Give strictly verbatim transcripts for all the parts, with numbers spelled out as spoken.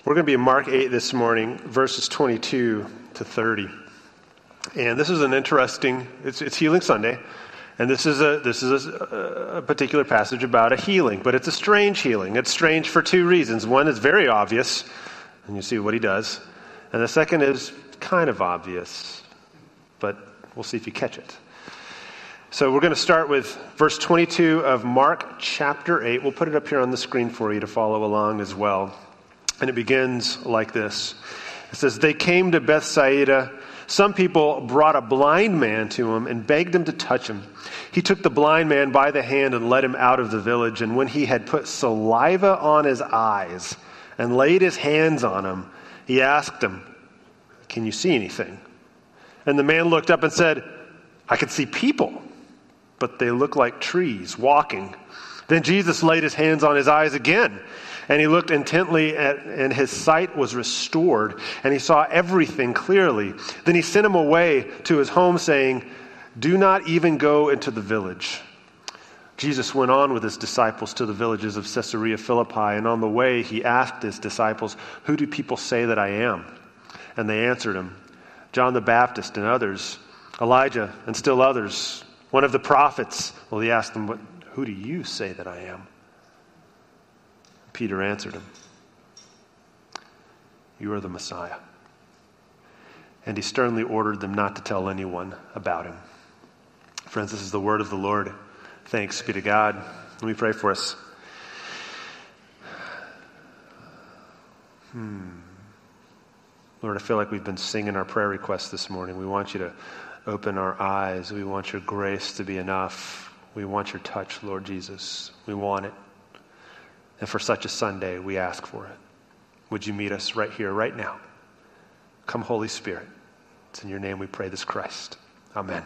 We're going to be in Mark eight this morning, verses twenty-two to thirty. And this is an interesting, it's, it's Healing Sunday, and this is a this is a, a particular passage about a healing, but it's a strange healing. It's strange for two reasons. One is very obvious, and you see what he does. And the second is kind of obvious, but we'll see if you catch it. So we're going to start with verse twenty-two of Mark chapter eight. We'll put it up here on the screen for you to follow along as well. And it begins like this. It says, "They came to Bethsaida. Some people brought a blind man to him and begged him to touch him. He took the blind man by the hand and led him out of the village. And when he had put saliva on his eyes and laid his hands on him, he asked him, 'Can you see anything?' And the man looked up and said, 'I can see people, but they look like trees walking.' Then Jesus laid his hands on his eyes again, and he looked intently, at, and his sight was restored, and he saw everything clearly. Then he sent him away to his home, saying, 'Do not even go into the village.' Jesus went on with his disciples to the villages of Caesarea Philippi, and on the way he asked his disciples, 'Who do people say that I am?' And they answered him, 'John the Baptist, and others, Elijah, and still others, one of the prophets.' Well, he asked them, 'What? Who do you say that I am?' Peter answered him, 'You are the Messiah.' And he sternly ordered them not to tell anyone about him." Friends, this is the word of the Lord. Thanks be to God. Let me pray for us. Hmm. Lord, I feel like we've been singing our prayer requests this morning. We want you to open our eyes. We want your grace to be enough. We want your touch, Lord Jesus. We want it. And for such a Sunday, we ask for it. Would you meet us right here, right now? Come, Holy Spirit. It's in your name we pray this, Christ. Amen.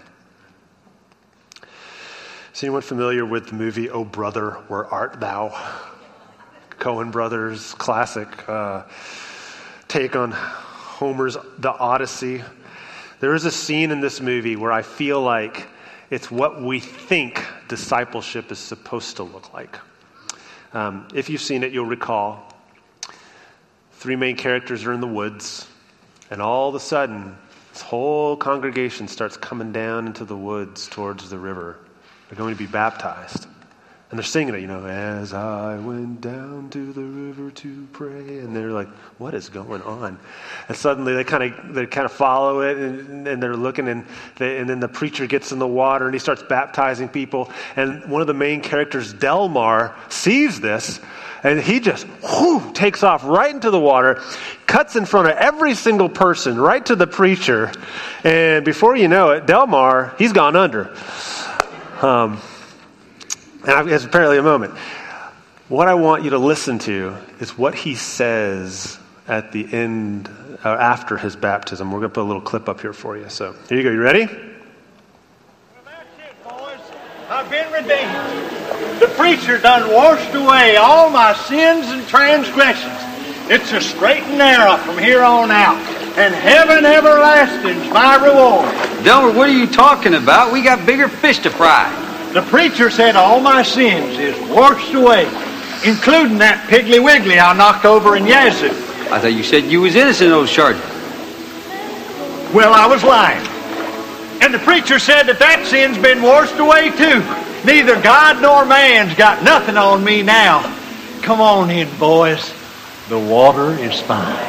Is anyone familiar with the movie Oh Brother, Where Art Thou? Coen Brothers, classic uh, take on Homer's The Odyssey. There is a scene in this movie where I feel like it's what we think discipleship is supposed to look like. Um, if you've seen it, you'll recall three main characters are in the woods, and all of a sudden, this whole congregation starts coming down into the woods towards the river. They're going to be baptized. And they're singing it, you know, "As I went down to the river to pray." And they're like, what is going on? And suddenly they kind of they kind of follow it, and, and they're looking, and they, and then the preacher gets in the water, and he starts baptizing people. And one of the main characters, Delmar, sees this, and he just whoo, takes off right into the water, cuts in front of every single person, right to the preacher. And before you know it, Delmar, he's gone under. Um... And it's apparently a moment. What I want you to listen to is what he says at the end, uh, after his baptism. We're going to put a little clip up here for you. So here you go. You ready? Well, that's it, boys. I've been redeemed. The preacher done washed away all my sins and transgressions. It's a straight and narrow from here on out. And heaven everlasting's my reward. Delmer, what are you talking about? We got bigger fish to fry. The preacher said all my sins is washed away, including that Piggly Wiggly I knocked over in Yazoo. I thought you said you was innocent of those charges. Well, I was lying. And the preacher said that that sin's been washed away too. Neither God nor man's got nothing on me now. Come on in, boys. The water is fine.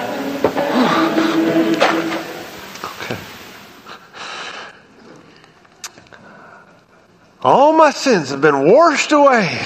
All my sins have been washed away.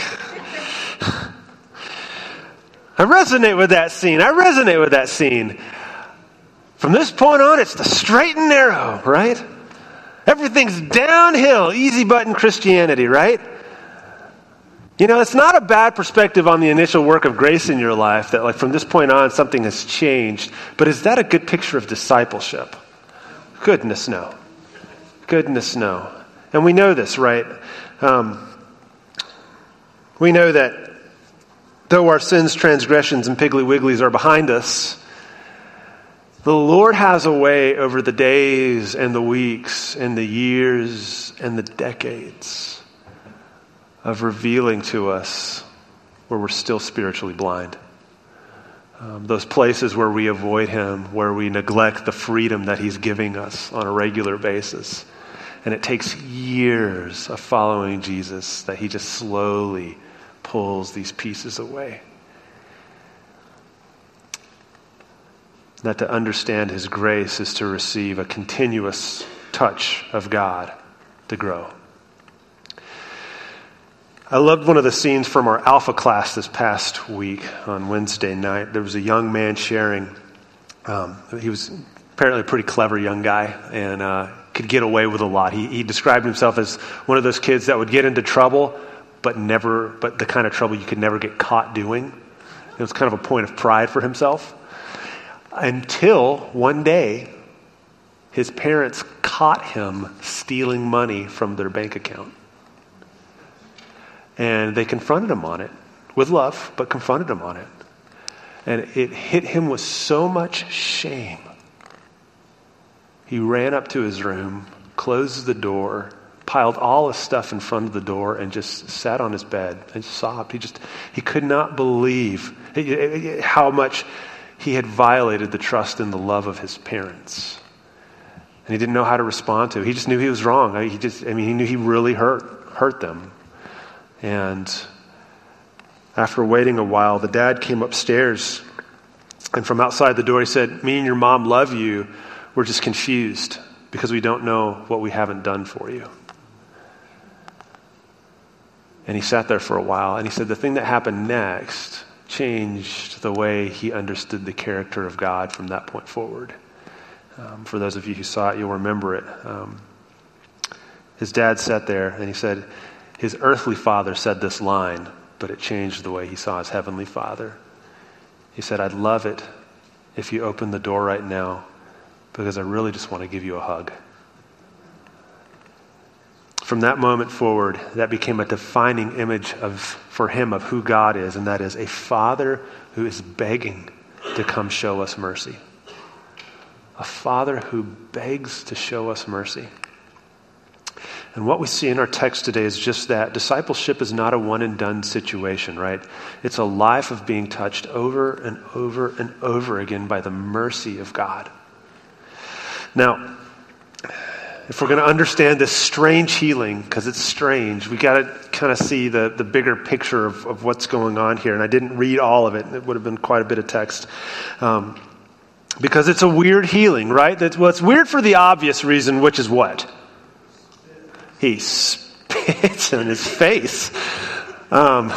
I resonate with that scene. I resonate with that scene. From this point on, it's the straight and narrow, right? Everything's downhill, easy button Christianity, right? You know, it's not a bad perspective on the initial work of grace in your life that, like, from this point on, something has changed. But is that a good picture of discipleship? Goodness, no. Goodness, no. And we know this, right? Um, we know that though our sins, transgressions, and Piggly Wigglies are behind us, the Lord has a way over the days and the weeks and the years and the decades of revealing to us where we're still spiritually blind, Um, those places where we avoid him, where we neglect the freedom that he's giving us on a regular basis. And it takes years of following Jesus that he just slowly pulls these pieces away. That to understand his grace is to receive a continuous touch of God to grow. I loved one of the scenes from our Alpha class this past week on Wednesday night. There was a young man sharing. Um, he was apparently a pretty clever young guy and uh, could get away with a lot. He, he described himself as one of those kids that would get into trouble, but never, but the kind of trouble you could never get caught doing. It was kind of a point of pride for himself. Until one day, his parents caught him stealing money from their bank account. And they confronted him on it, with love, but confronted him on it. And it hit him with so much shame. He ran up to his room, closed the door, piled all his stuff in front of the door, and just sat on his bed and sobbed. He just, he could not believe how much he had violated the trust and the love of his parents. And he didn't know how to respond to it. He just knew he was wrong. He just, I mean, he knew he really hurt, hurt them. And after waiting a while, the dad came upstairs, and from outside the door he said, "Me and your mom love you. We're just confused because we don't know what we haven't done for you." And he sat there for a while, and he said the thing that happened next changed the way he understood the character of God from that point forward. Um, for those of you who saw it, you'll remember it. Um, his dad sat there, and he said, his earthly father said this line, but it changed the way he saw his heavenly Father. He said, "I'd love it if you opened the door right now, because I really just want to give you a hug." From that moment forward, that became a defining image of for him of who God is, and that is a Father who is begging to come show us mercy. A Father who begs to show us mercy. And what we see in our text today is just that. Discipleship is not a one-and-done situation, right? It's a life of being touched over and over and over again by the mercy of God. Now, if we're going to understand this strange healing, because it's strange, we got to kind of see the, the bigger picture of, of what's going on here. And I didn't read all of it. It would have been quite a bit of text. Um, because it's a weird healing, right? That's, well, it's weird for the obvious reason, which is what? He spits in his face. Um,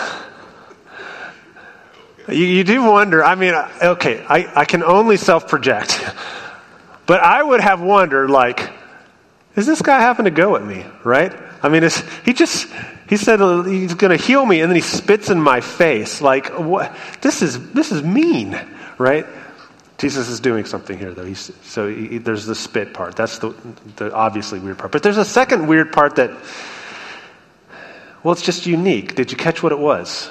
you, you do wonder, I mean, okay, I, I can only self-project. But I would have wondered, like, is this guy having to go at me, right? I mean, it's, he just, he said he's going to heal me, and then he spits in my face. Like, what? This is, this is mean, right? Jesus is doing something here, though. He's, so he, there's the spit part. That's the, the obviously weird part. But there's a second weird part that, well, it's just unique. Did you catch what it was?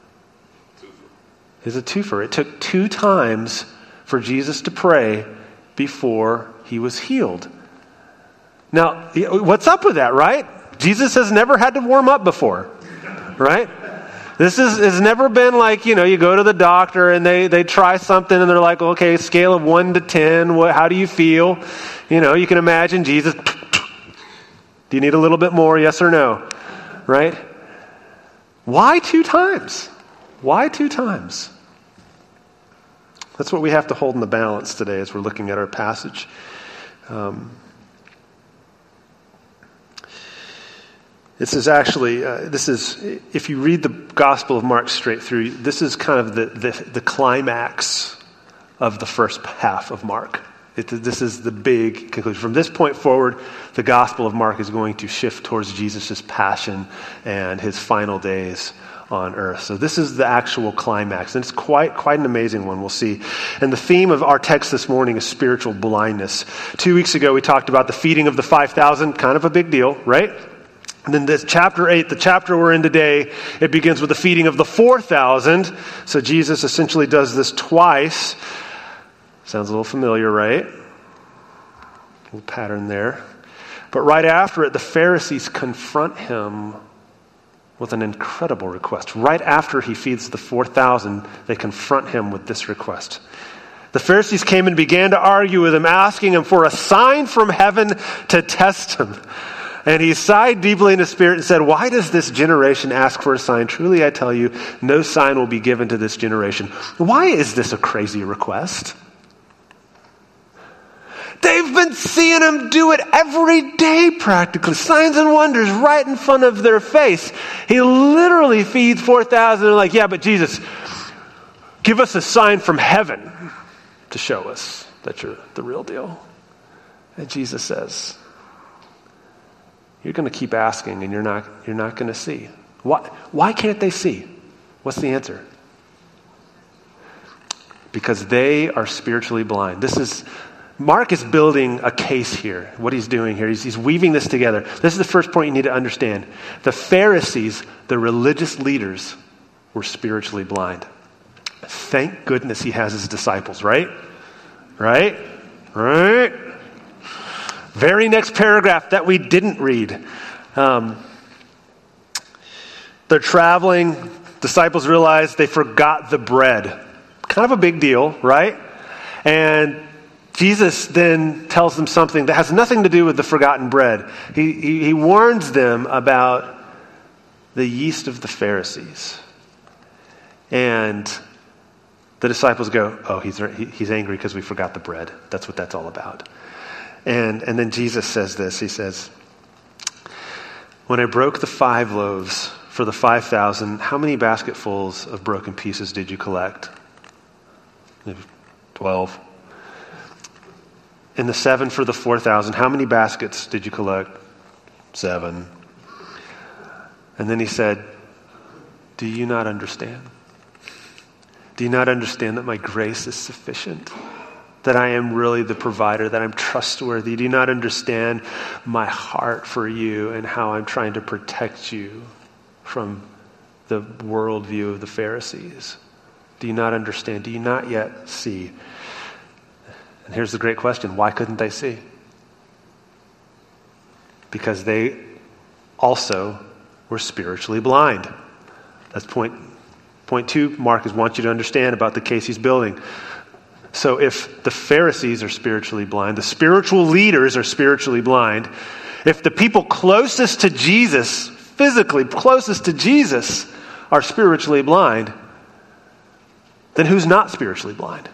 It's a twofer. It took two times for Jesus to pray before he was healed. Now, what's up with that, right? Jesus has never had to warm up before, right? This is has never been like, you know, you go to the doctor and they, they try something and they're like, okay, scale of one to ten, what, how do you feel? You know, you can imagine Jesus, do you need a little bit more, yes or no? Right? Why two times? Why two times? That's what we have to hold in the balance today as we're looking at our passage. Um, This is actually, uh, this is, if you read the Gospel of Mark straight through, this is kind of the, the, the climax of the first half of Mark. It, this is the big conclusion. From this point forward, the Gospel of Mark is going to shift towards Jesus' passion and his final days on earth. So this is the actual climax, and it's quite quite an amazing one, we'll see. And the theme of our text this morning is spiritual blindness. Two weeks ago, we talked about the feeding of the five thousand, kind of a big deal, right? And then this chapter eight, the chapter we're in today, it begins with the feeding of the four thousand. So Jesus essentially does this twice. Sounds a little familiar, right? A little pattern there. But right after it, the Pharisees confront him with an incredible request. Right after he feeds the four thousand, they confront him with this request. The Pharisees came and began to argue with him, asking him for a sign from heaven to test him. And he sighed deeply in his spirit and said, "Why does this generation ask for a sign? Truly I tell you, no sign will be given to this generation." Why is this a crazy request? They've been seeing him do it every day practically. Signs and wonders right in front of their face. He literally feeds four thousand. They're like, "Yeah, but Jesus, give us a sign from heaven to show us that you're the real deal." And Jesus says, "You're going to keep asking and you're not you're not going to see." Why, why can't they see? What's the answer? Because they are spiritually blind. This is, Mark is building a case here. What he's doing here, he's, he's weaving this together. This is the first point you need to understand. The Pharisees, the religious leaders, were spiritually blind. Thank goodness he has his disciples, right? Right? Right? Very next paragraph that we didn't read. Um, they're traveling. Disciples realize they forgot the bread. Kind of a big deal, right? And Jesus then tells them something that has nothing to do with the forgotten bread. He, he, he warns them about the yeast of the Pharisees. And the disciples go, "Oh, he's he's angry because we forgot the bread." That's what that's all about. And and then Jesus says this. He says, "When I broke the five loaves for the five thousand, how many basketfuls of broken pieces did you collect?" Twelve. And the seven for the four thousand, how many baskets did you collect? Seven. And then he said, "Do you not understand? Do you not understand that my grace is sufficient? That I am really the provider, that I'm trustworthy? Do you not understand my heart for you and how I'm trying to protect you from the worldview of the Pharisees? Do you not understand? Do you not yet see?" And here's the great question. Why couldn't they see? Because they also were spiritually blind. That's point Point two, Mark is wants you to understand about the case he's building. So if the Pharisees are spiritually blind, the spiritual leaders are spiritually blind, if the people closest to Jesus, physically closest to Jesus, are spiritually blind, then who's not spiritually blind?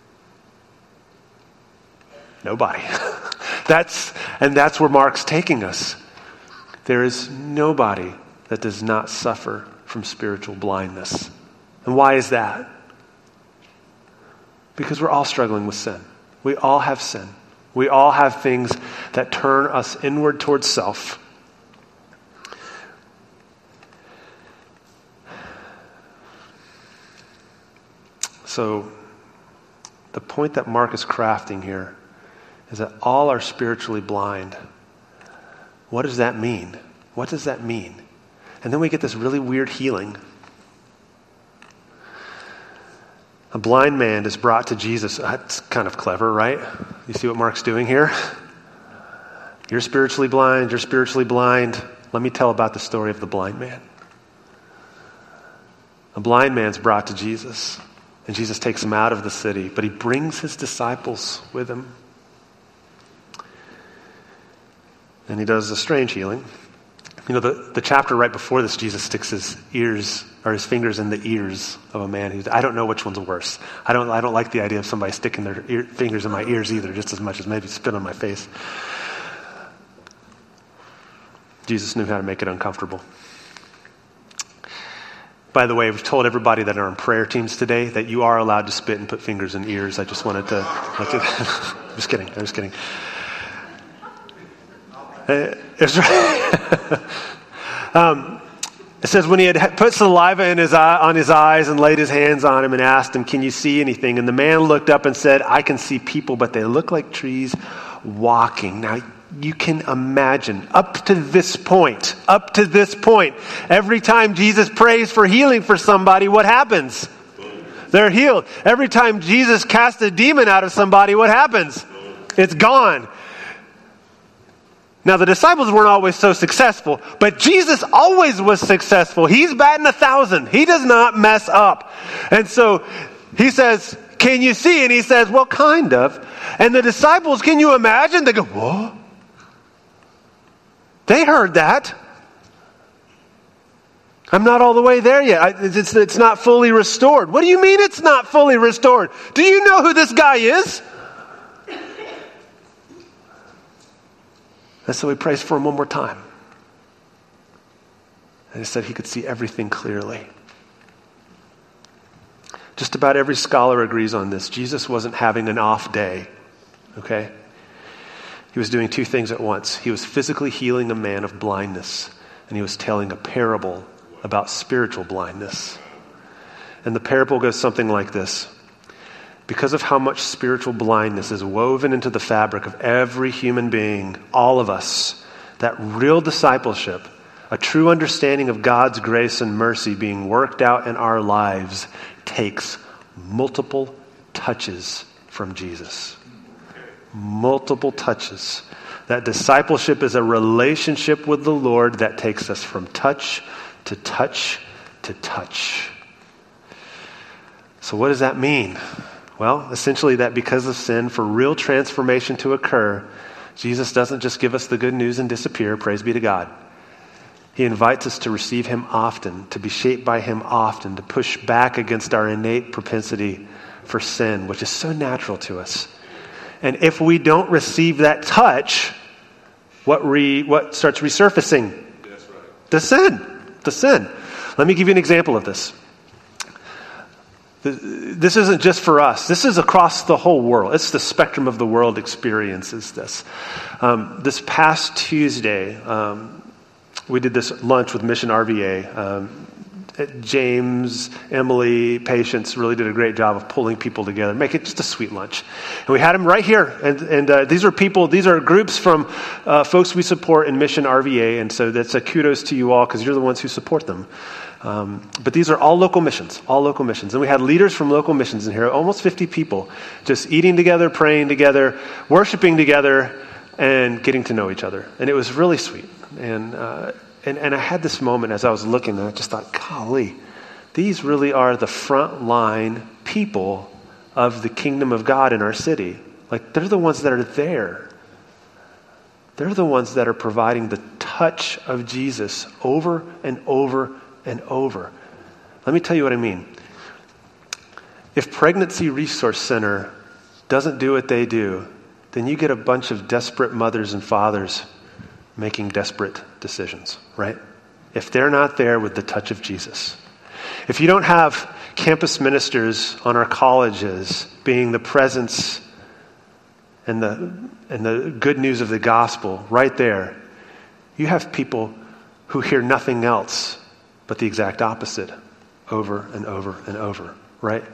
Nobody. That's and that's where Mark's taking us. There is nobody that does not suffer from spiritual blindness. And why is that? Because we're all struggling with sin. We all have sin. We all have things that turn us inward towards self. So, the point that Mark is crafting here is that all are spiritually blind. What does that mean? What does that mean? And then we get this really weird healing. A blind man is brought to Jesus. That's kind of clever, right? You see what Mark's doing here? You're spiritually blind. You're spiritually blind. Let me tell about the story of the blind man. A blind man's brought to Jesus, and Jesus takes him out of the city, but he brings his disciples with him. And he does a strange healing. You know, the, the chapter right before this, Jesus sticks his ears or his fingers in the ears of a man who, I don't know which one's worse. I don't I don't like the idea of somebody sticking their ear, fingers in my ears either, just as much as maybe spit on my face. Jesus knew how to make it uncomfortable. By the way, we've told everybody that are on prayer teams today that you are allowed to spit and put fingers in ears. I just wanted to, I'm just kidding, I'm just kidding. Uh, it's right. um, it says when he had put saliva in his eye, on his eyes and laid his hands on him and asked him, "Can you see anything?" And the man looked up and said, "I can see people, but they look like trees walking." Now, you can imagine, up to this point, up to this point, every time Jesus prays for healing for somebody, what happens? They're healed. Every time Jesus casts a demon out of somebody, what happens? It's gone. Now, the disciples weren't always so successful, but Jesus always was successful. He's batting a thousand. He does not mess up. And so he says, can you see? And he says, well, kind of. And the disciples, can you imagine? They go, what? They heard that. I'm not all the way there yet. I, it's, it's not fully restored. What do you mean it's not fully restored? Do you know who this guy is? And so he prays for him one more time. And he said he could see everything clearly. Just about every scholar agrees on this. Jesus wasn't having an off day, okay? He was doing two things at once. He was physically healing a man of blindness, and he was telling a parable about spiritual blindness. And the parable goes something like this. Because of how much spiritual blindness is woven into the fabric of every human being, all of us, that real discipleship, a true understanding of God's grace and mercy being worked out in our lives, takes multiple touches from Jesus. Multiple touches. That discipleship is a relationship with the Lord that takes us from touch to touch to touch. So what does that mean? Well, essentially that because of sin, for real transformation to occur, Jesus doesn't just give us the good news and disappear, praise be to God. He invites us to receive him often, to be shaped by him often, to push back against our innate propensity for sin, which is so natural to us. And if we don't receive that touch, what re, what starts resurfacing? That's right. The sin. The sin. Let me give you an example of this. This isn't just for us. This is across the whole world. It's the spectrum of the world experiences this. Um, this past Tuesday, um, we did this lunch with Mission R V A. Um, James, Emily, Patience really did a great job of pulling people together, make it just a sweet lunch. And we had them right here. And, and uh, these are people, these are groups from uh, folks we support in Mission R V A. And so that's a kudos to you all because you're the ones who support them. Um, but these are all local missions, all local missions. And we had leaders from local missions in here, almost fifty people, just eating together, praying together, worshiping together, and getting to know each other. And it was really sweet. And uh, and, and I had this moment as I was looking, and I just thought, golly, these really are the front line people of the kingdom of God in our city. Like, they're the ones that are there. They're the ones that are providing the touch of Jesus over and over and over. Let me tell you what I mean. If Pregnancy Resource Center doesn't do what they do, then you get a bunch of desperate mothers and fathers making desperate decisions, right? If they're not there with the touch of Jesus. If you don't have campus ministers on our colleges being the presence and the and the good news of the gospel right there, you have people who hear nothing else but the exact opposite over and over and over, right?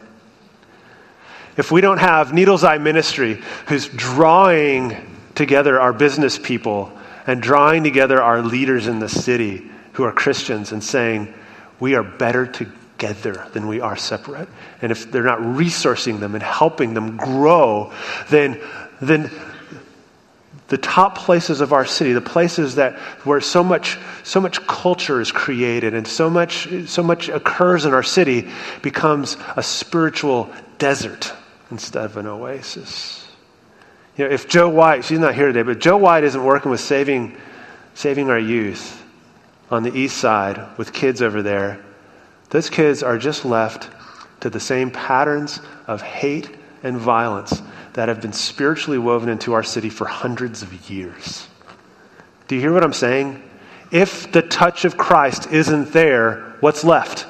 If we don't have Needle's Eye Ministry who's drawing together our business people and drawing together our leaders in the city who are Christians and saying, we are better together than we are separate. And if they're not resourcing them and helping them grow, then, then the top places of our city, the places that where so much so much culture is created and so much so much occurs in our city, becomes a spiritual desert instead of an oasis. You know, if Joe White, she's not here today, but Joe White isn't working with saving saving our youth on the east side with kids over there, those kids are just left to the same patterns of hate and violence that have been spiritually woven into our city for hundreds of years. Do you hear what I'm saying? If the touch of Christ isn't there, what's left?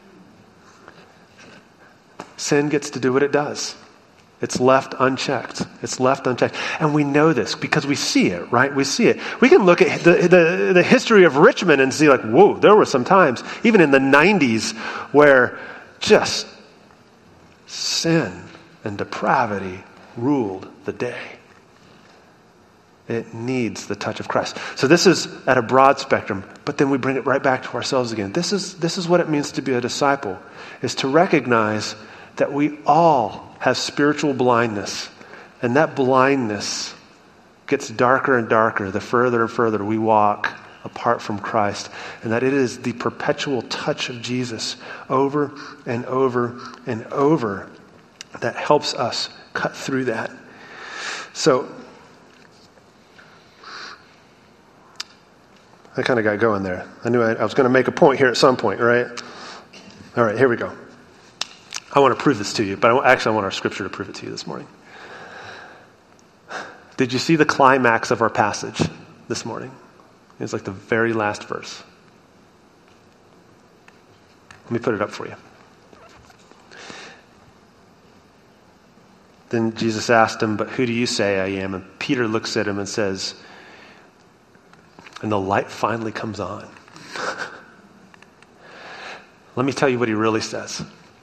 Sin gets to do what it does. It's left unchecked. It's left unchecked. And we know this because we see it, right? We see it. We can look at the, the, the history of Richmond and see like, whoa, there were some times, even in the nineties, where just sin and depravity ruled the day. It needs the touch of Christ. So this is at a broad spectrum, but then we bring it right back to ourselves again. This is this is what it means to be a disciple, is to recognize that we all have spiritual blindness, and that blindness gets darker and darker the further and further we walk apart from Christ, and that it is the perpetual touch of Jesus over and over and over that helps us cut through that. So I kind of got going there. I knew I, I was going to make a point here at some point, right? All right, here we go. I want to prove this to you, but I, actually I want our scripture to prove it to you this morning. Did you see the climax of our passage this morning? It's like the very last verse. Let me put it up for you. Then Jesus asked him, but who do you say I am? And Peter looks at him and says, and the light finally comes on. Let me tell you what he really says.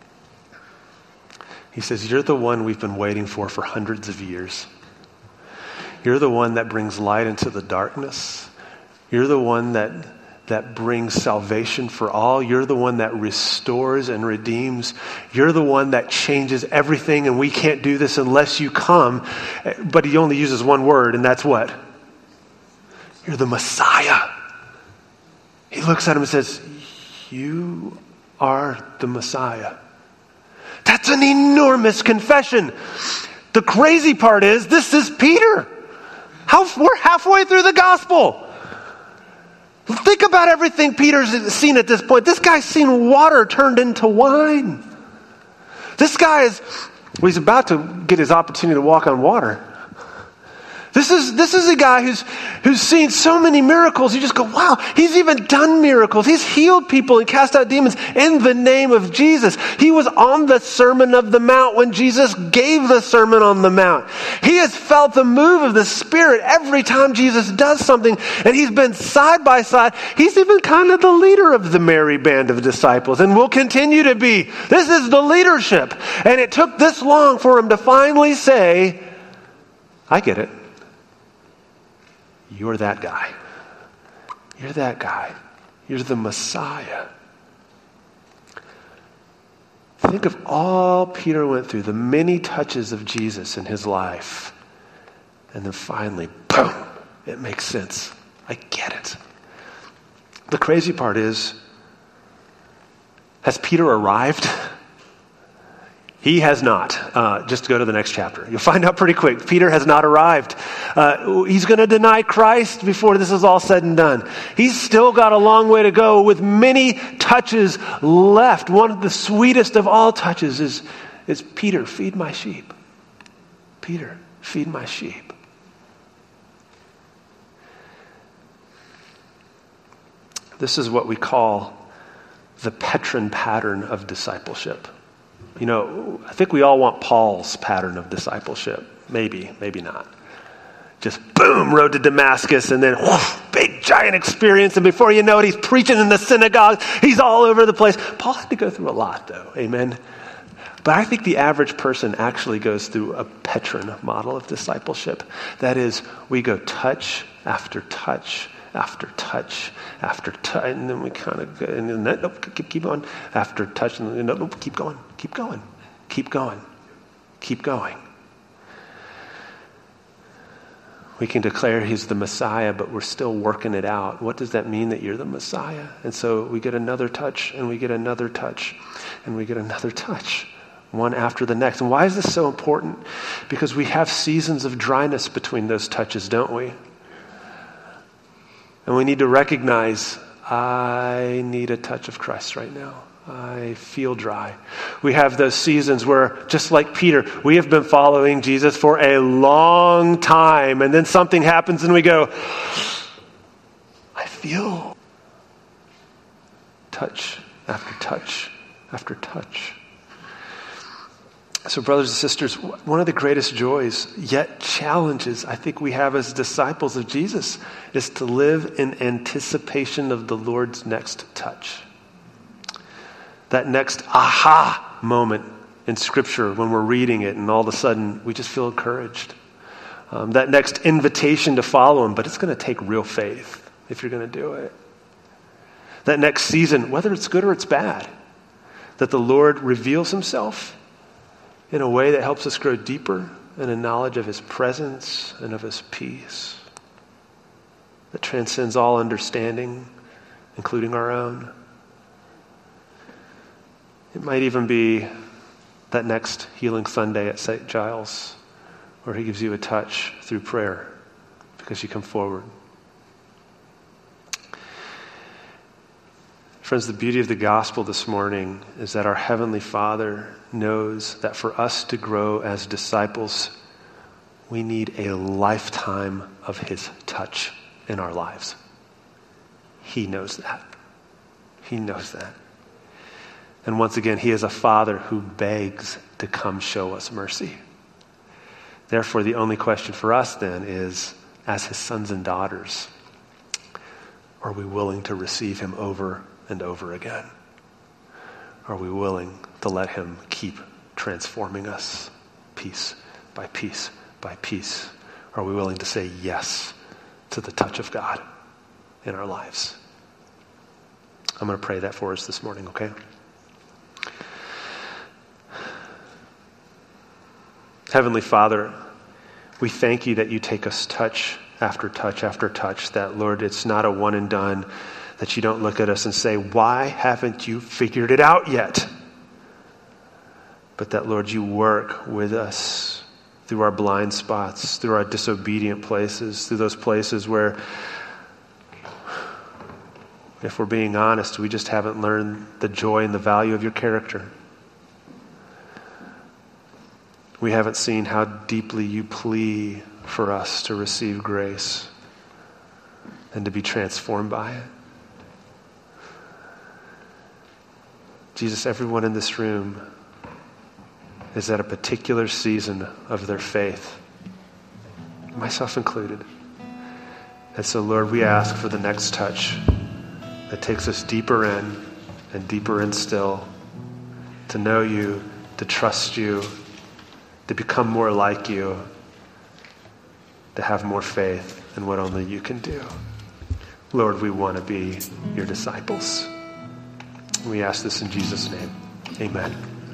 He says, you're the one we've been waiting for for hundreds of years. You're the one that brings light into the darkness. You're the one that that brings salvation for all. You're the one that restores and redeems. You're the one that changes everything, and we can't do this unless you come. But he only uses one word, and that's what? You're the Messiah. He looks at him and says, you are the Messiah. That's an enormous confession. The crazy part is, this is Peter. How, we're halfway through the gospel. Think about everything Peter's seen at this point. This guy's seen water turned into wine. This guy is, well, he's about to get his opportunity to walk on water. This is this is a guy who's who's seen so many miracles. You just go, wow, he's even done miracles. He's healed people and cast out demons in the name of Jesus. He was on the Sermon of the Mount when Jesus gave the Sermon on the Mount. He has felt the move of the Spirit every time Jesus does something, and he's been side by side. He's even kind of the leader of the merry band of disciples, and will continue to be. This is the leadership. And it took this long for him to finally say, I get it. You're that guy. You're that guy. You're the Messiah. Think of all Peter went through, the many touches of Jesus in his life. And then finally, boom, it makes sense. I get it. The crazy part is, has Peter arrived? He has not. Uh, just go to the next chapter. You'll find out pretty quick. Peter has not arrived. Uh, he's going to deny Christ before this is all said and done. He's still got a long way to go with many touches left. One of the sweetest of all touches is, is Peter, feed my sheep. Peter, feed my sheep. This is what we call the Petron pattern of discipleship. You know, I think we all want Paul's pattern of discipleship. Maybe, maybe not. Just boom, road to Damascus, and then whoosh, big giant experience, and before you know it, he's preaching in the synagogue. He's all over the place. Paul had to go through a lot, though. Amen. But I think the average person actually goes through a Petron model of discipleship. That is, we go touch after touch after touch after touch, and then we kind of go, and then nope, keep, keep on after touch, and then nope, nope, keep going, keep going, keep going, keep going. We can declare he's the Messiah, but we're still working it out. What does that mean that you're the Messiah? And so we get another touch, and we get another touch, and we get another touch, one after the next. And why is this so important? Because we have seasons of dryness between those touches, don't we? And we need to recognize, I need a touch of Christ right now. I feel dry. We have those seasons where, just like Peter, we have been following Jesus for a long time, and then something happens and we go, I feel touch after touch after touch. So brothers and sisters, one of the greatest joys, yet challenges, I think we have as disciples of Jesus, is to live in anticipation of the Lord's next touch. That next aha moment in Scripture when we're reading it and all of a sudden we just feel encouraged. Um, that next invitation to follow him, but it's going to take real faith if you're going to do it. That next season, whether it's good or it's bad, that the Lord reveals himself in a way that helps us grow deeper and a knowledge of his presence and of his peace that transcends all understanding, including our own. It might even be that next Healing Sunday at Saint Giles, where he gives you a touch through prayer because you come forward. Friends, the beauty of the gospel this morning is that our Heavenly Father knows that for us to grow as disciples, we need a lifetime of his touch in our lives. He knows that. He knows that. And once again, he is a Father who begs to come show us mercy. Therefore, the only question for us then is, as his sons and daughters, are we willing to receive him over and over again? Are we willing to let him keep transforming us piece by piece by piece? Are we willing to say yes to the touch of God in our lives? I'm going to pray that for us this morning, okay? Heavenly Father, we thank you that you take us touch after touch after touch, that, Lord, it's not a one and done, that you don't look at us and say, why haven't you figured it out yet? But that, Lord, you work with us through our blind spots, through our disobedient places, through those places where, if we're being honest, we just haven't learned the joy and the value of your character. We haven't seen how deeply you plea for us to receive grace and to be transformed by it. Jesus, everyone in this room is at a particular season of their faith, myself included. And so, Lord, we ask for the next touch that takes us deeper in and deeper in still, to know you, to trust you, to become more like you, to have more faith in what only you can do. Lord, we want to be your disciples. We ask this in Jesus' name. Amen.